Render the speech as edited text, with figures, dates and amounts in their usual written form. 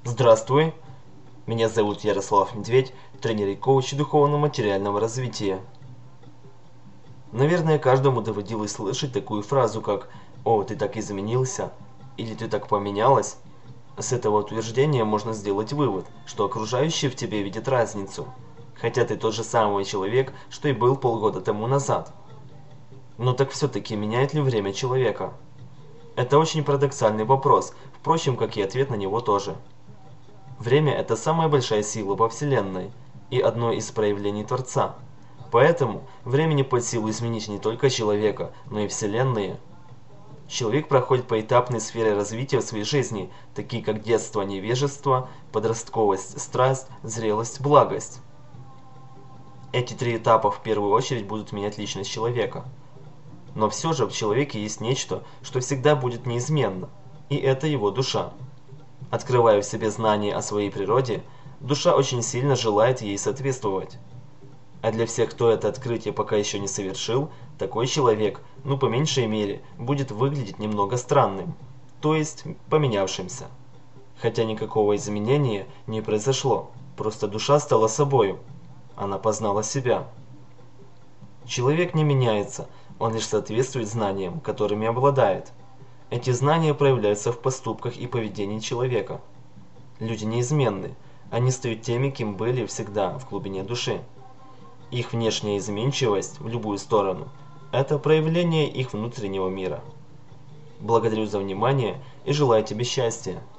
Здравствуй, меня зовут Ярослав Медведь, тренер и коуч духовно-материального развития. Наверное, каждому доводилось слышать такую фразу, как «О, ты так изменился» или «Ты так поменялась». С этого утверждения можно сделать вывод, что окружающие в тебе видят разницу, хотя ты тот же самый человек, что и был полгода тому назад. Но так все-таки меняет ли время человека? Это очень парадоксальный вопрос, впрочем, как и ответ на него тоже. Время – это самая большая сила во Вселенной и одно из проявлений Творца. Поэтому времени под силу изменить не только человека, но и Вселенные. Человек проходит поэтапные сферы развития в своей жизни, такие как детство, невежество, подростковость, страсть, зрелость, благость. Эти три этапа в первую очередь будут менять личность человека. Но все же в человеке есть нечто, что всегда будет неизменно, и это его душа. Открывая в себе знание о своей природе, душа очень сильно желает ей соответствовать. А для всех, кто это открытие пока еще не совершил, такой человек, по меньшей мере, будет выглядеть немного странным, то есть поменявшимся. Хотя никакого изменения не произошло, просто душа стала собою, она познала себя. Человек не меняется, он лишь соответствует знаниям, которыми обладает. Эти знания проявляются в поступках и поведении человека. Люди неизменны, они стают теми, кем были всегда в глубине души. Их внешняя изменчивость в любую сторону – это проявление их внутреннего мира. Благодарю за внимание и желаю тебе счастья.